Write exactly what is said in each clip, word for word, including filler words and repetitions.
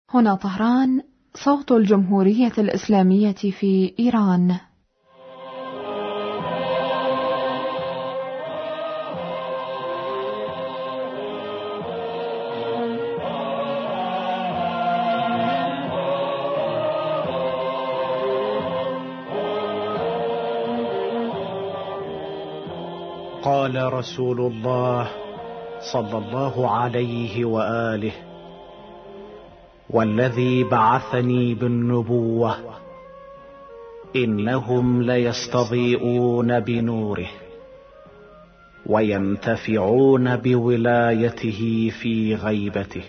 هنا طهران، صوت الجمهورية الإسلامية في إيران. قال رسول الله صلى الله عليه وآله: والذي بعثني بالنبوة إنهم ليستضيئون بنوره وينتفعون بولايته في غيبته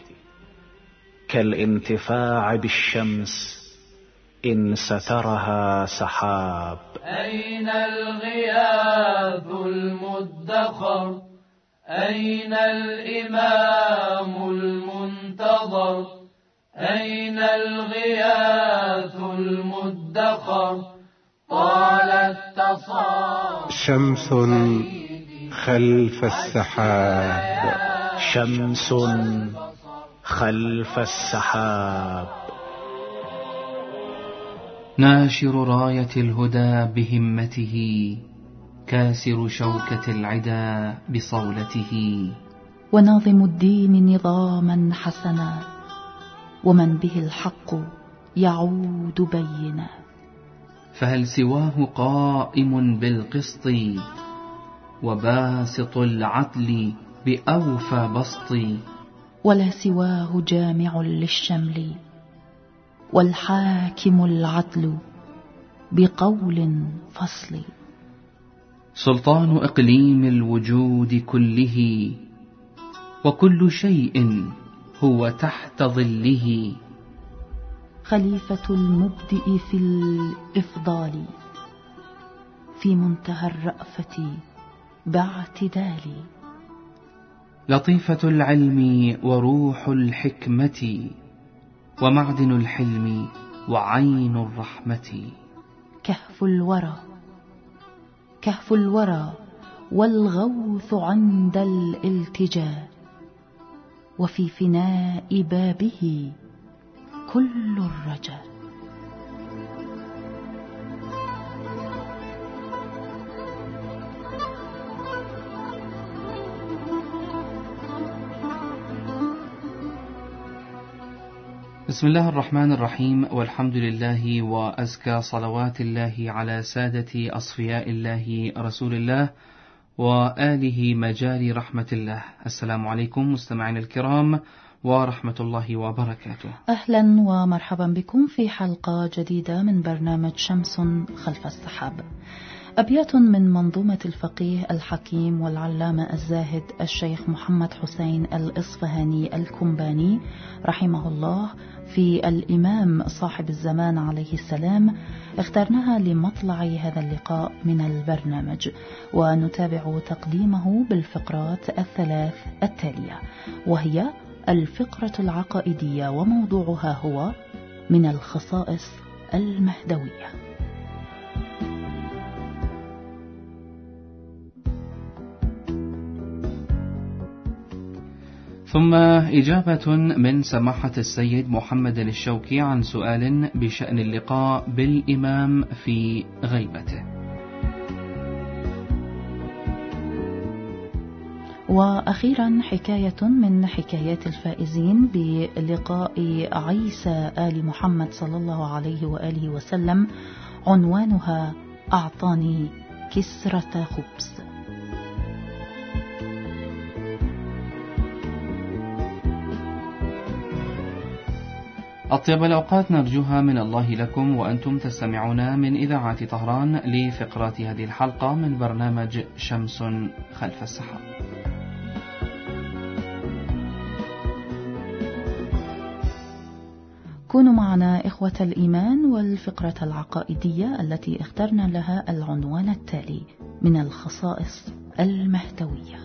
كالانتفاع بالشمس إن سترها سحاب. أين الغياث المدخر؟ أين الإمام المنتظر؟ أين الغياث المدخر؟ طال التصار شمس خلف السحاب، شمس خلف السحاب. ناشر راية الهدى بهمته، كاسر شوكة العدا بصولته، وناظم الدين نظاما حسنا، ومن به الحق يعود بينا. فهل سواه قائم بالقسط، وباسط العدل بأوفى بسط، ولا سواه جامع للشمل، والحاكم العدل بقول فصل. سلطان إقليم الوجود كله، وكل شيء هو تحت ظله. خليفة المبدئ في الإفضال، في منتهى الرأفة باعتدال. لطيفة العلم وروح الحكمة، ومعدن الحلم وعين الرحمة. كهف الورى، كهف الورى والغوث عند الالتجاء، وفي فناء بابه كل الرجاء. بسم الله الرحمن الرحيم، والحمد لله، وأزكى صلوات الله على سادة أصفياء الله رسول الله وآله مجاري رحمة الله. السلام عليكم مستمعين الكرام ورحمة الله وبركاته. أهلا ومرحبا بكم في حلقة جديدة من برنامج شمس خلف السحاب. أبيات من منظومة الفقيه الحكيم والعلامة الزاهد الشيخ محمد حسين الإصفهاني الكمباني رحمه الله في الإمام صاحب الزمان عليه السلام، اخترناها لمطلع هذا اللقاء من البرنامج، ونتابع تقديمه بالفقرات الثلاث التالية، وهي الفقرة العقائدية، وموضوعها هو من الخصائص المهدوية. ثم إجابة من سماحة السيد محمد الشوكي عن سؤال بشأن اللقاء بالإمام في غيبته. وأخيرا حكاية من حكايات الفائزين بلقاء عيسى آل محمد صلى الله عليه وآله وسلم، عنوانها أعطاني كسرة خبز. أطيب الأوقات نرجوها من الله لكم وأنتم تستمعون من إذاعة طهران لفقرات هذه الحلقة من برنامج شمس خلف السحاب. كونوا معنا إخوة الإيمان، والفقرة العقائدية التي اخترنا لها العنوان التالي: من الخصائص المهدوية.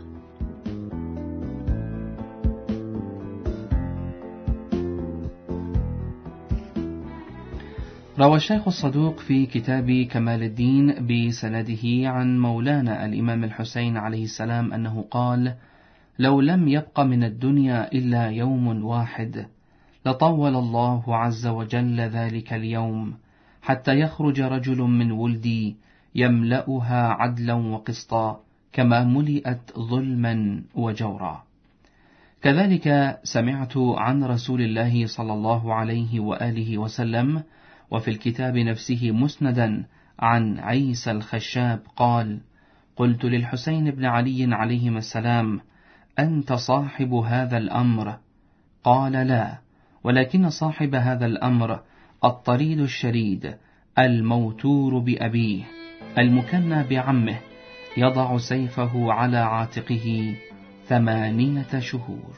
روى الشيخ الصدوق في كتاب كمال الدين بسنده عن مولانا الإمام الحسين عليه السلام أنه قال: لو لم يبق من الدنيا إلا يوم واحد لطول الله عز وجل ذلك اليوم حتى يخرج رجل من ولدي يملأها عدلا وقسطا كما ملئت ظلما وجورا. كذلك سمعت عن رسول الله صلى الله عليه وآله وسلم وفي الكتاب نفسه مسندا عن عيسى الخشاب قال: قلت للحسين بن علي عليهما السلام: أنت صاحب هذا الأمر؟ قال: لا، ولكن صاحب هذا الأمر الطريد الشريد الموتور بأبيه المكنى بعمه يضع سيفه على عاتقه ثمانية شهور.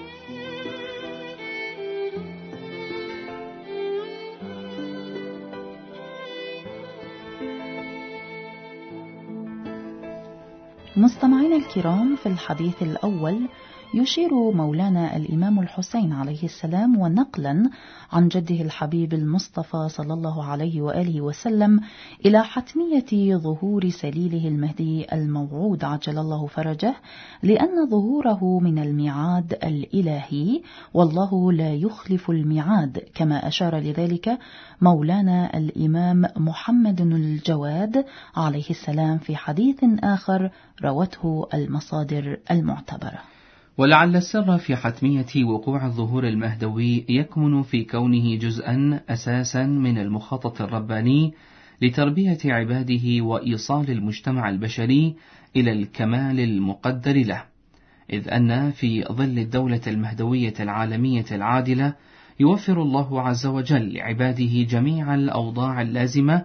مستمعينا الكرام، في الحديث الأول يشير مولانا الإمام الحسين عليه السلام ونقلا عن جده الحبيب المصطفى صلى الله عليه وآله وسلم إلى حتمية ظهور سليله المهدي الموعود عجل الله فرجه، لأن ظهوره من الميعاد الإلهي والله لا يخلف الميعاد، كما أشار لذلك مولانا الإمام محمد الجواد عليه السلام في حديث آخر روته المصادر المعتبرة. ولعل السر في حتمية وقوع الظهور المهدوي يكمن في كونه جزءا أساسا من المخطط الرباني لتربية عباده وإيصال المجتمع البشري إلى الكمال المقدر له، إذ أن في ظل الدولة المهدوية العالمية العادلة يوفر الله عز وجل لعباده جميع الأوضاع اللازمة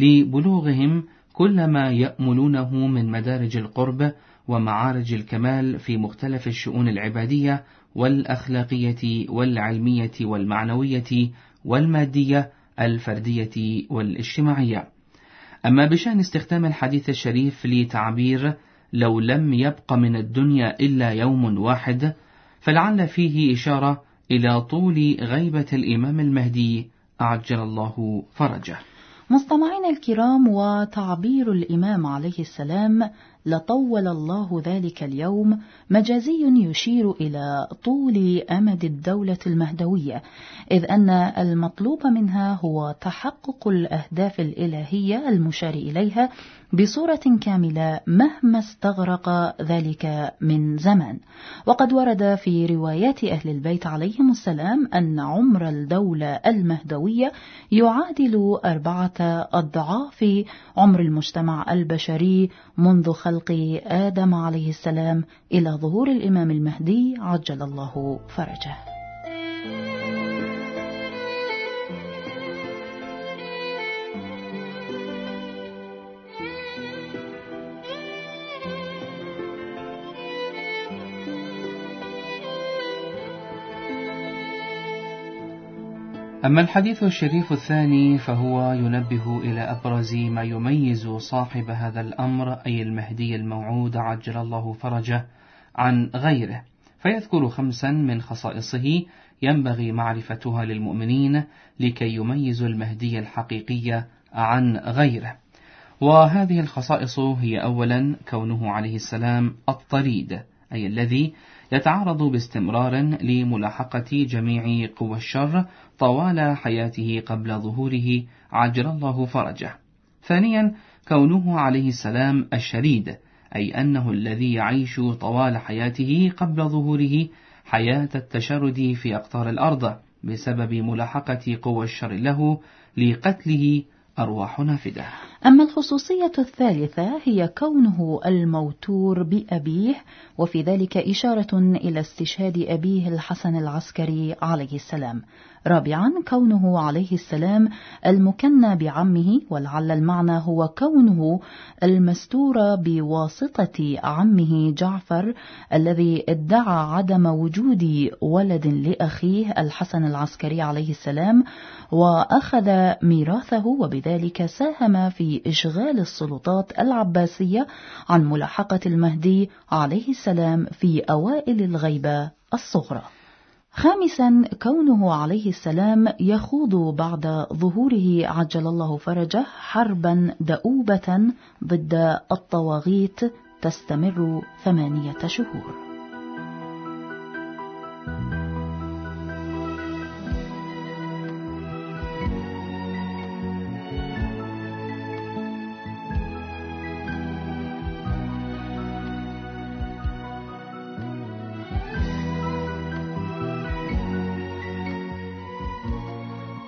لبلوغهم كل ما يأملونه من مدارج القرب ومعارج الكمال في مختلف الشؤون العبادية والأخلاقية والعلمية والمعنوية والمادية الفردية والاجتماعية. أما بشأن استخدام الحديث الشريف لتعبير لو لم يبق من الدنيا إلا يوم واحد، فلعل فيه إشارة إلى طول غيبة الإمام المهدي عجل الله فرجه. مستمعين الكرام، وتعبير الإمام عليه السلام لطول الله ذلك اليوم مجازي يشير إلى طول أمد الدولة المهدوية، إذ أن المطلوب منها هو تحقق الأهداف الإلهية المشار إليها بصورة كاملة مهما استغرق ذلك من زمان. وقد ورد في روايات أهل البيت عليهم السلام أن عمر الدولة المهدوية يعادل أربعة أضعاف عمر المجتمع البشري منذ خلق آدم عليه السلام إلى ظهور الإمام المهدي عجل الله فرجه. أما الحديث الشريف الثاني فهو ينبه إلى أبرز ما يميز صاحب هذا الأمر، أي المهدي الموعود عجل الله فرجه، عن غيره، فيذكر خمسا من خصائصه ينبغي معرفتها للمؤمنين لكي يميزوا المهدي الحقيقي عن غيره. وهذه الخصائص هي: أولا كونه عليه السلام الطريد، أي الذي يتعرض باستمرار لملاحقة جميع قوى الشر طوال حياته قبل ظهوره عجل الله فرجه. ثانيا كونه عليه السلام الشريد، أي أنه الذي يعيش طوال حياته قبل ظهوره حياة التشرد في أقطار الأرض بسبب ملاحقة قوى الشر له لقتله أرواح نافدة. أما الخصوصية الثالثة هي كونه الموتور بأبيه، وفي ذلك إشارة إلى استشهاد أبيه الحسن العسكري عليه السلام. رابعا كونه عليه السلام المكنى بعمه، ولعل المعنى هو كونه المستور بواسطة عمه جعفر الذي ادعى عدم وجود ولد لأخيه الحسن العسكري عليه السلام وأخذ ميراثه، وبذلك ساهم في إشغال السلطات العباسية عن ملاحقة المهدي عليه السلام في أوائل الغيبة الصغرى. خامسا كونه عليه السلام يخوض بعد ظهوره عجل الله فرجه حربا دؤوبة ضد الطواغيت تستمر ثمانية شهور.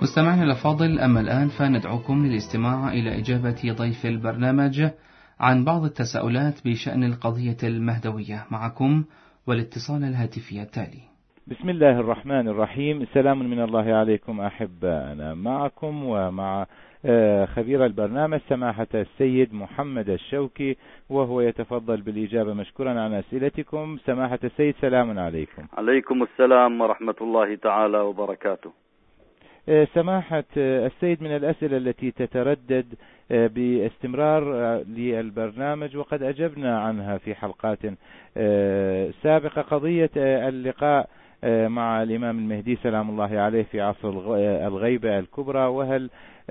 مستمعينا الأفاضل، أما الآن فندعوكم للاستماع إلى إجابة ضيف البرنامج عن بعض التساؤلات بشأن القضية المهدوية. معكم والاتصال الهاتفي التالي. بسم الله الرحمن الرحيم. سلام من الله عليكم أحبائنا، معكم ومع خبير البرنامج سماحة السيد محمد الشوكي، وهو يتفضل بالإجابة مشكورا عن أسئلتكم. سماحة السيد سلام عليكم. عليكم السلام ورحمة الله تعالى وبركاته. سماحة السيد، من الأسئلة التي تتردد باستمرار للبرنامج وقد أجبنا عنها في حلقات سابقة، قضية اللقاء مع الإمام المهدي سلام الله عليه في عصر الغيبة الكبرى، وهل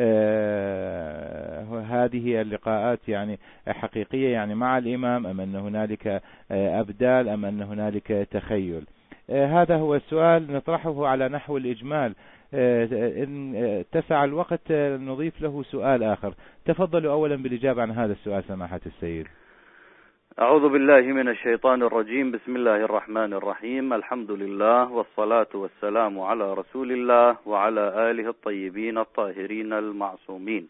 هذه اللقاءات يعني حقيقية يعني مع الإمام، أم أن هنالك أبدال، أم أن هنالك تخيل؟ هذا هو السؤال، نطرحه على نحو الإجمال. إن اتسع الوقت نضيف له سؤال آخر. تفضلوا أولا بالإجابة عن هذا السؤال سماحة السيد. أعوذ بالله من الشيطان الرجيم. بسم الله الرحمن الرحيم. الحمد لله والصلاة والسلام على رسول الله وعلى آله الطيبين الطاهرين المعصومين.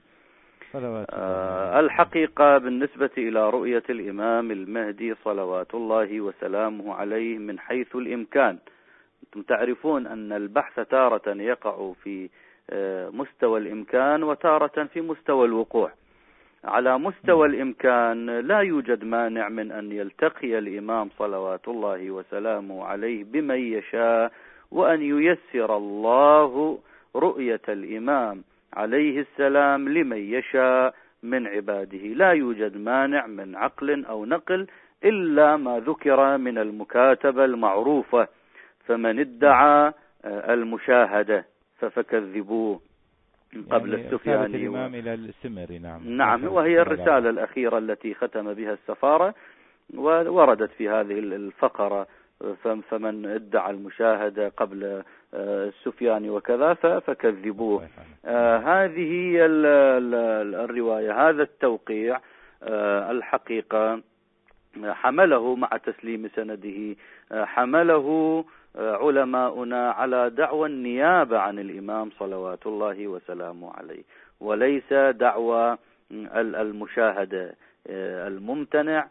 آه الحقيقة بالنسبة إلى رؤية الإمام المهدي صلوات الله وسلامه عليه من حيث الإمكان، أنتم تعرفون أن البحث تارة يقع في مستوى الإمكان وتارة في مستوى الوقوع. على مستوى الإمكان لا يوجد مانع من أن يلتقي الإمام صلوات الله وسلامه عليه بمن يشاء، وأن ييسر الله رؤية الإمام عليه السلام لمن يشاء من عباده. لا يوجد مانع من عقل أو نقل إلا ما ذكر من المكاتبة المعروفة، فمن ادعى المشاهدة فكذبوه قبل يعني السفياني الإمام إلى السمري. نعم نعم وهي الرسالة الأخيرة التي ختم بها السفارة، ووردت في هذه الفقرة فمن ادعى المشاهدة قبل السفياني وكذا فكذبوه. آه هذه هي الرواية. هذا التوقيع آه الحقيقة حمله مع تسليم سنده حمله علماؤنا على دعوى النيابة عن الإمام صلوات الله وسلامه عليه، وليس دعوى المشاهدة. الممتنع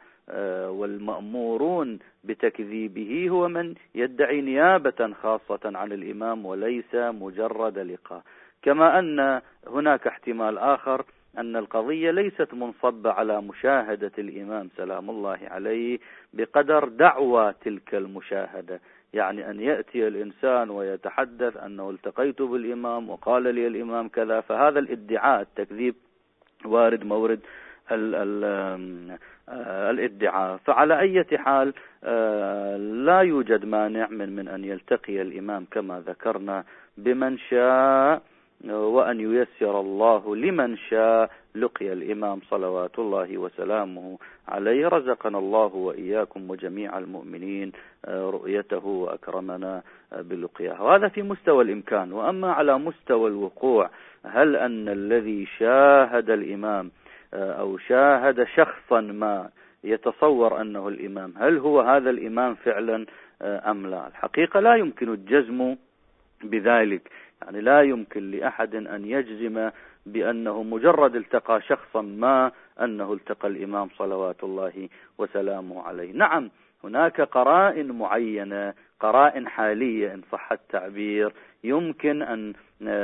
والمأمورون بتكذيبه هو من يدعي نيابة خاصة عن الإمام وليس مجرد لقاء. كما أن هناك احتمال آخر أن القضية ليست منصبة على مشاهدة الإمام سلام الله عليه بقدر دعوى تلك المشاهدة، يعني أن يأتي الإنسان ويتحدث أنه التقيت بالإمام وقال لي الإمام كذا، فهذا الادعاء التكذيب وارد مورد ال ال الادعاء. فعلى أي حال لا يوجد مانع من من أن يلتقي الإمام كما ذكرنا بمن شاء، وأن ييسر الله لمن شاء لقي الإمام صلوات الله وسلامه عليه. رزقنا الله وإياكم وجميع المؤمنين رؤيته وأكرمنا بلقياه. وهذا في مستوى الإمكان. وأما على مستوى الوقوع، هل أن الذي شاهد الإمام أو شاهد شخصا ما يتصور أنه الإمام، هل هو هذا الإمام فعلا أم لا؟ الحقيقة لا يمكن الجزم بذلك، يعني لا يمكن لأحد أن يجزم بأنه مجرد التقى شخصا ما أنه التقى الإمام صلوات الله وسلامه عليه. نعم هناك قرائن معينة، قرائن حالية إن صح التعبير، يمكن أن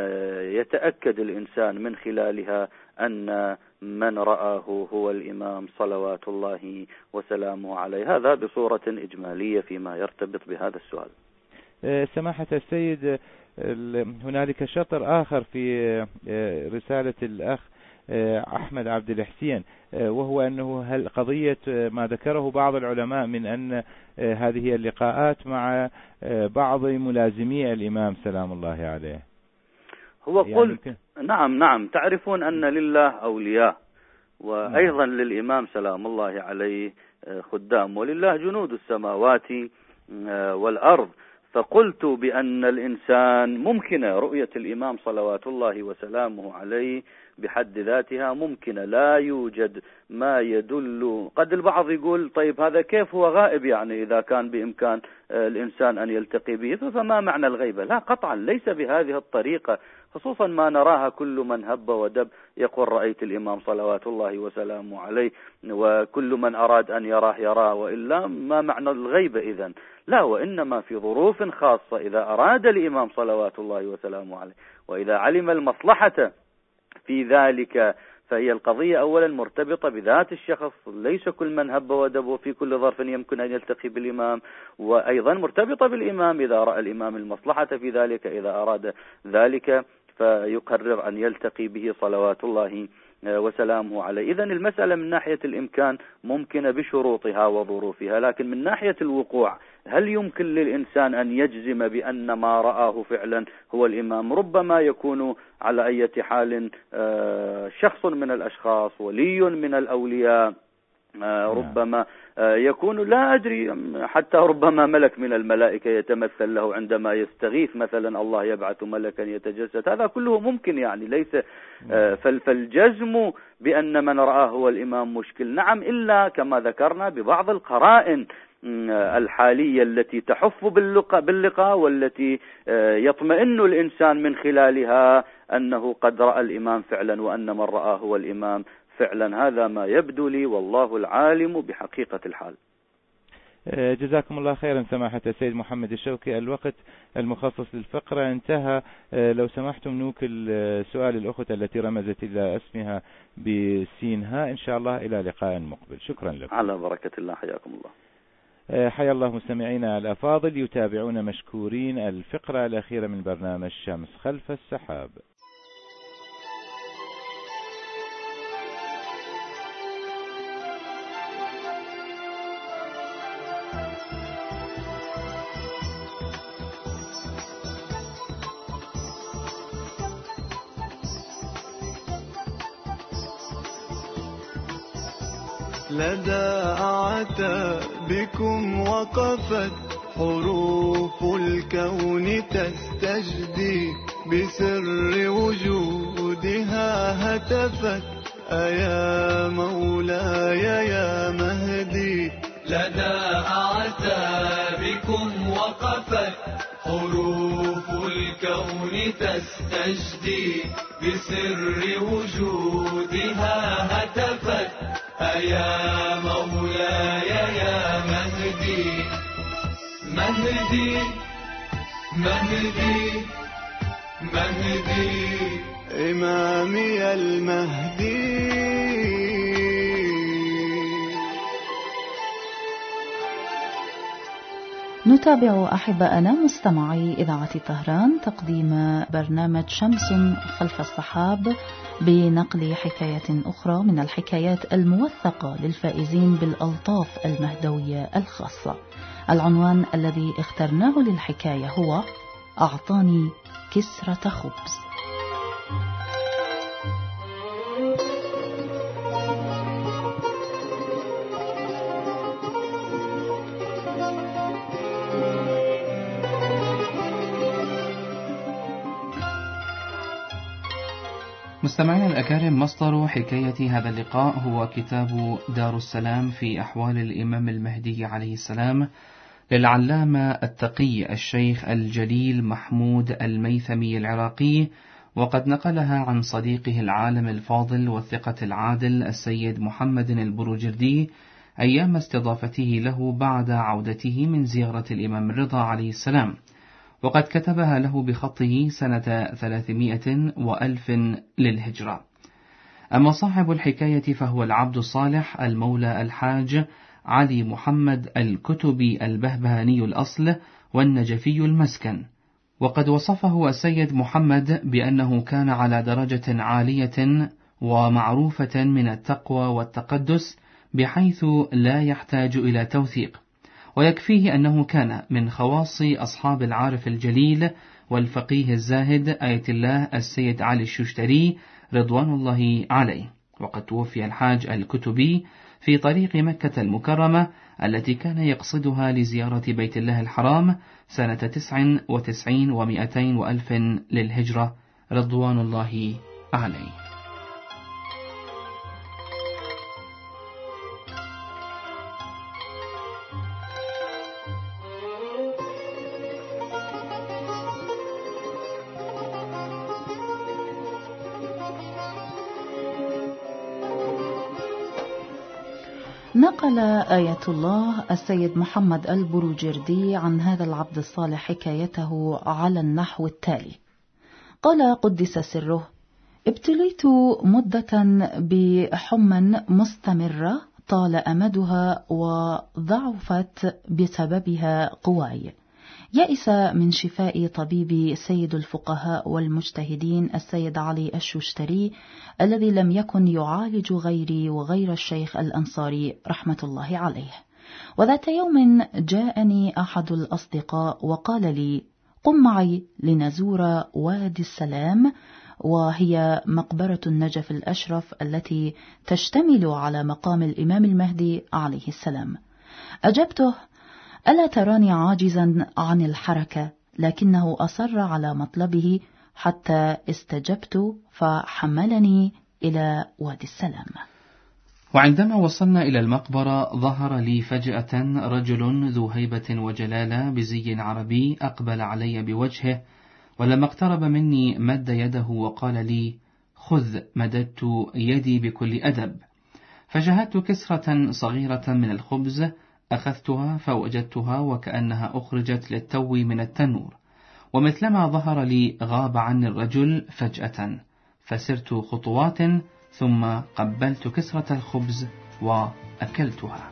يتأكد الإنسان من خلالها أن من رآه هو الإمام صلوات الله وسلامه عليه. هذا بصورة إجمالية فيما يرتبط بهذا السؤال. سماحة السيد، هنالك شطر آخر في رسالة الأخ أحمد عبد الحسين، وهو أنه هل قضية ما ذكره بعض العلماء من أن هذه اللقاءات مع بعض ملازمي الإمام سلام الله عليه. هو قل يعني نعم نعم تعرفون أن لله أولياء، وأيضا نعم. للإمام سلام الله عليه خدام، ولله جنود السماوات والأرض. فقلت بأن الإنسان ممكن رؤية الإمام صلوات الله وسلامه عليه بحد ذاتها ممكنة، لا يوجد ما يدل. قد البعض يقول طيب هذا كيف هو غائب يعني إذا كان بإمكان الإنسان أن يلتقي به فما معنى الغيبة؟ لا قطعا ليس بهذه الطريقة، خصوصا ما نراها كل من هب ودب يقول رأيت الإمام صلوات الله وسلامه عليه، وكل من أراد أن يراه يراه، وإلا ما معنى الغيبة إذن؟ لا، وإنما في ظروف خاصة إذا أراد الإمام صلوات الله وسلامه عليه وإذا علم المصلحة في ذلك، فهي القضية أولا مرتبطة بذات الشخص، ليس كل من هب ودب وفي كل ظرف يمكن أن يلتقي بالإمام، وأيضا مرتبطة بالإمام إذا رأى الإمام المصلحة في ذلك، إذا أراد ذلك فيقرر أن يلتقي به صلوات الله وسلامه عليه. إذن المسألة من ناحية الإمكان ممكنة بشروطها وظروفها، لكن من ناحية الوقوع هل يمكن للإنسان أن يجزم بأن ما رآه فعلا هو الإمام؟ ربما يكون على أي حال شخص من الأشخاص، ولي من الأولياء، ربما يكون لا أدري حتى ربما ملك من الملائكة يتمثل له عندما يستغيث مثلا، الله يبعث ملكا يتجسد، هذا كله ممكن يعني ليس. فالجزم بأن من رآه هو الإمام مشكل، نعم، إلا كما ذكرنا ببعض القرائن الحالية التي تحف باللقاء والتي يطمئن الإنسان من خلالها أنه قد رأى الإمام فعلا وأن من رآه هو الإمام فعلا. هذا ما يبدو لي والله العالم بحقيقة الحال. جزاكم الله خيرا سماحة السيد محمد الشوكي، الوقت المخصص للفقرة انتهى. لو سمحتم نوكل سؤال الأخت التي رمزت إلى اسمها بسينها إن شاء الله إلى لقاء مقبل. شكرا لكم. على بركة الله، حياكم الله. حيا الله مستمعينا الأفاضل، يتابعون مشكورين الفقرة الأخيرة من برنامج شمس خلف السحاب. لدى أعتابكم وقفت حروف الكون تستجدي، بسر وجودها هتفت أيا مولاي يا مهدي. لدى أعتابكم وقفت حروف الكون تستجدي، بسر وجودها هتفت أيا مولاي يا مهدي. مهدي مهدي مهدي إمامي المهدي. نتابع أحباءنا مستمعي إذاعة طهران تقديم برنامج شمس خلف السحاب بنقل حكاية أخرى من الحكايات الموثقة للفائزين بالألطاف المهدوية الخاصة. العنوان الذي اخترناه للحكاية هو أعطاني كسرة خبز. مستمعينا الأكارم، مصدر حكاية هذا اللقاء هو كتاب دار السلام في أحوال الإمام المهدي عليه السلام للعلامة التقي الشيخ الجليل محمود الميثمي العراقي، وقد نقلها عن صديقه العالم الفاضل والثقة العادل السيد محمد البروجردي أيام استضافته له بعد عودته من زيارة الإمام الرضا عليه السلام، وقد كتبها له بخطه سنة ثلاثمائة وألف للهجرة. أما صاحب الحكاية فهو العبد الصالح المولى الحاج علي محمد الكتبي البهبهاني الأصل والنجفي المسكن، وقد وصفه السيد محمد بأنه كان على درجة عالية ومعروفة من التقوى والتقدس بحيث لا يحتاج إلى توثيق، ويكفيه أنه كان من خواص أصحاب العارف الجليل والفقيه الزاهد آية الله السيد علي الششتري رضوان الله عليه. وقد توفي الحاج الكتبي في طريق مكة المكرمة التي كان يقصدها لزيارة بيت الله الحرام سنة تسع وتسعين ومائتين وألف للهجرة رضوان الله عليه. نقل آية الله السيد محمد البروجردي عن هذا العبد الصالح حكايته على النحو التالي: قال قدس سره: ابتليت مدة بحمى مستمرة طال أمدها وضعفت بسببها قواي. يئس من شفاء طبيب سيد الفقهاء والمجتهدين السيد علي الشوشتري الذي لم يكن يعالج غيري وغير الشيخ الأنصاري رحمة الله عليه. وذات يوم جاءني أحد الأصدقاء وقال لي: قم معي لنزور وادي السلام، وهي مقبرة النجف الأشرف التي تشتمل على مقام الإمام المهدي عليه السلام. أجبته: ألا تراني عاجزا عن الحركة؟ لكنه أصر على مطلبه حتى استجبت فحملني إلى وادي السلام. وعندما وصلنا إلى المقبرة ظهر لي فجأة رجل ذو هيبة وجلالة بزي عربي أقبل علي بوجهه، ولما اقترب مني مد يده وقال لي: خذ. مددت يدي بكل أدب، فشاهدت كسرة صغيرة من الخبز، أخذتها فوجدتها وكأنها أخرجت للتو من التنور، ومثلما ظهر لي غاب عني الرجل فجأة، فسرت خطوات ثم قبلت كسرة الخبز وأكلتها.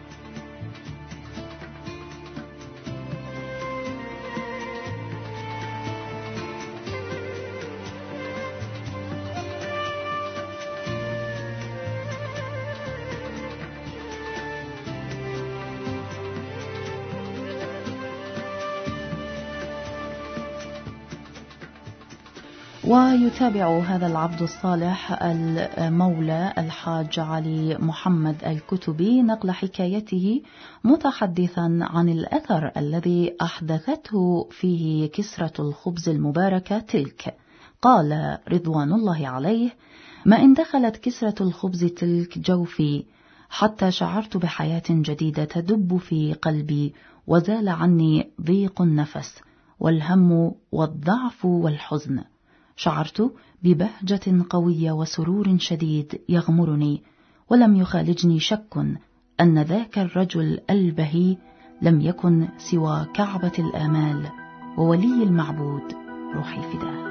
ويتابع هذا العبد الصالح المولى الحاج علي محمد الكتبي نقل حكايته متحدثا عن الأثر الذي أحدثته فيه كسرة الخبز المباركة تلك. قال رضوان الله عليه: ما إن دخلت كسرة الخبز تلك جوفي حتى شعرت بحياة جديدة تدب في قلبي، وزال عني ضيق النفس والهم والضعف والحزن. شعرت ببهجة قوية وسرور شديد يغمرني، ولم يخالجني شك أن ذاك الرجل البهي لم يكن سوى كعبة الآمال وولي المعبود روحي فداه.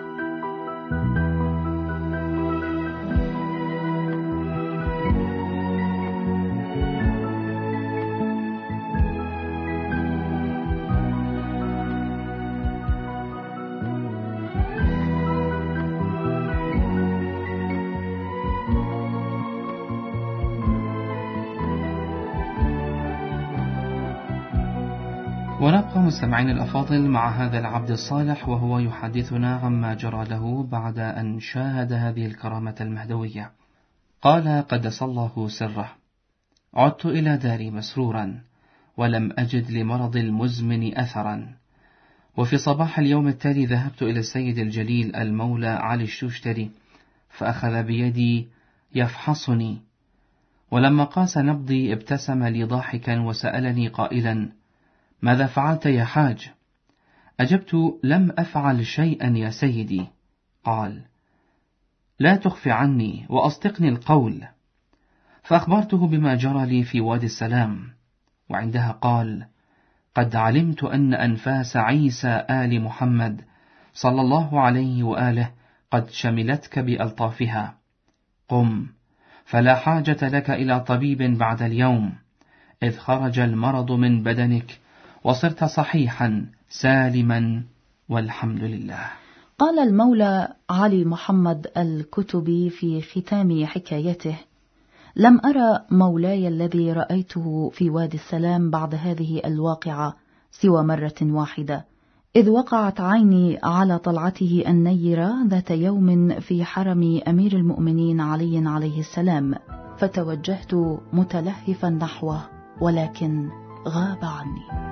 ونبقى مستمعين الأفاضل مع هذا العبد الصالح وهو يحدثنا عما جرى له بعد أن شاهد هذه الكرامة المهدوية. قال قدس الله سره: عدت إلى داري مسرورا ولم أجد لمرض المزمن أثرا. وفي صباح اليوم التالي ذهبت إلى السيد الجليل المولى علي الشوشتري، فأخذ بيدي يفحصني، ولما قاس نبضي ابتسم لي ضاحكا وسألني قائلا: ماذا فعلت يا حاج؟ أجبت: لم أفعل شيئا يا سيدي. قال: لا تخفي عني وأصدقني القول. فأخبرته بما جرى لي في وادي السلام، وعندها قال: قد علمت أن أنفاس عيسى آل محمد صلى الله عليه وآله قد شملتك بألطافها. قم، فلا حاجة لك إلى طبيب بعد اليوم، إذ خرج المرض من بدنك وصرت صحيحا سالما والحمد لله. قال المولى علي محمد الكتبي في ختام حكايته: لم أرى مولاي الذي رأيته في وادي السلام بعد هذه الواقعة سوى مرة واحدة، إذ وقعت عيني على طلعته النيرة ذات يوم في حرم أمير المؤمنين علي عليه السلام، فتوجهت متلهفا نحوه ولكن غاب عني.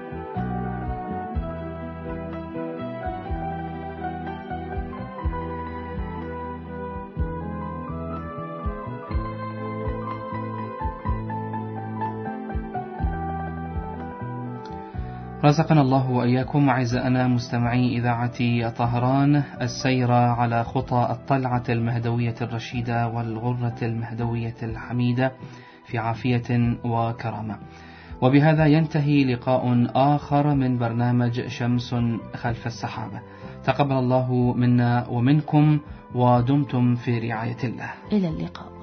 رزقنا الله وإياكم أعزائنا مستمعي إذاعة طهران السير على خطى الطلعة المهدوية الرشيدة والغرة المهدوية الحميدة في عافية وكرامة. وبهذا ينتهي لقاء آخر من برنامج شمس خلف السحابة. تقبل الله منا ومنكم ودمتم في رعاية الله. إلى اللقاء.